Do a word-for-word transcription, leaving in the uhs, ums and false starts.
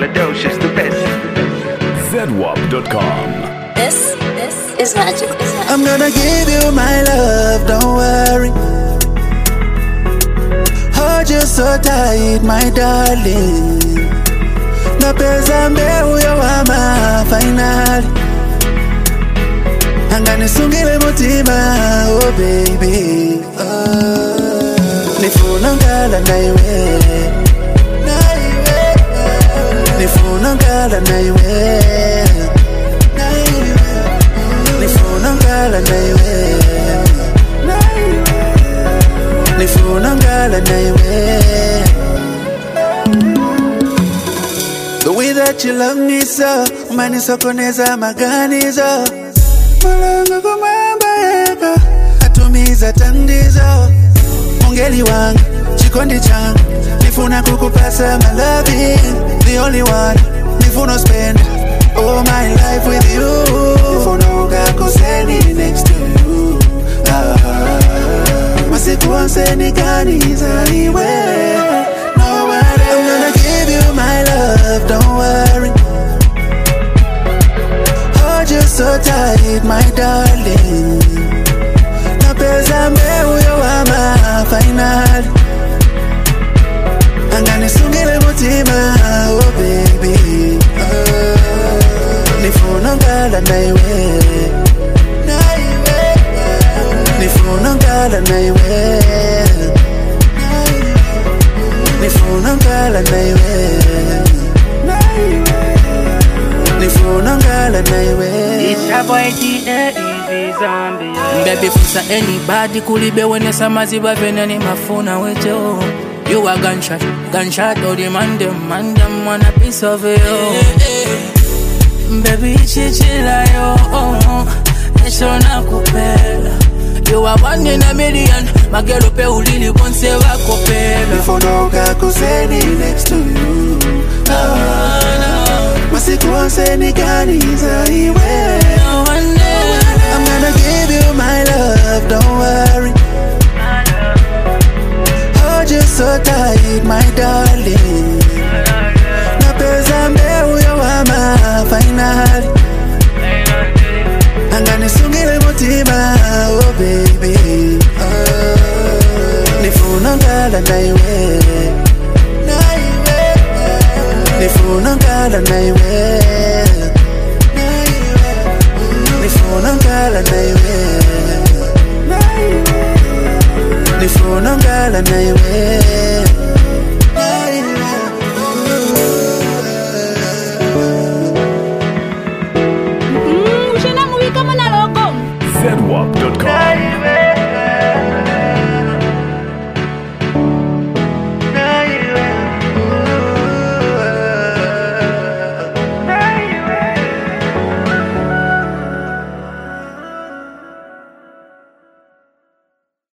Melodocious, the best. zedwap dot com. This, this is magic. Is magic. I'm gonna give you my love, don't worry. Hold you so tight, my darling. Napeza mbeu ya wama finally. Angani sungile mutima, oh baby. Oh. Nifuna ngala na iwe. Nifuna ngala na iwe. Nifuna ngala na iwe. Nifuna ngala na iwe. The way that you love me so, umani sokoneza maganizo. Malanga kumamba eka, atumiza tandizo. Mongeli wangu, chikondi changu, nifuna kukupasa my loving. The only one, nifuna spend all my life with you. Nifuna ukakoseni next to you. Ah, masiku wanseni ganiza iwe. No worry, I'm gonna give you my love, don't worry. Hold you so tight, my darling. Napeza mbeu ya wama final. Angani sungile mutima, oh baby. Oh, nifuna ngala na iwe. Nifuna ngala na iwe. Nifuna ngala na iwe. Nifuna ngala na iwe. It's a boy T A Easy Zombie. Baby fusa anybody kulibe wene samaziba vene ni mafuna wecho. You a gunshot, gunshot or the man them, man them want a piece of you. Baby chichila yo, nesho na kupela. You are one in a million, magelo pe ulili bonse wa kopela. Nifuna ukakoseni next to you. Ah, no. Masiku wanseni ganiza iwe. No one there. I'm gonna give you my love, don't worry. Hold you so tight, my darling. Napeza mbeu ya wama finally. Angani sungile mutima, oh baby. Oh, nifuna ngala na iwe. Nifuna ngala na iwe. Nifuna ngala na iwe. Nifuna ngala na iwe.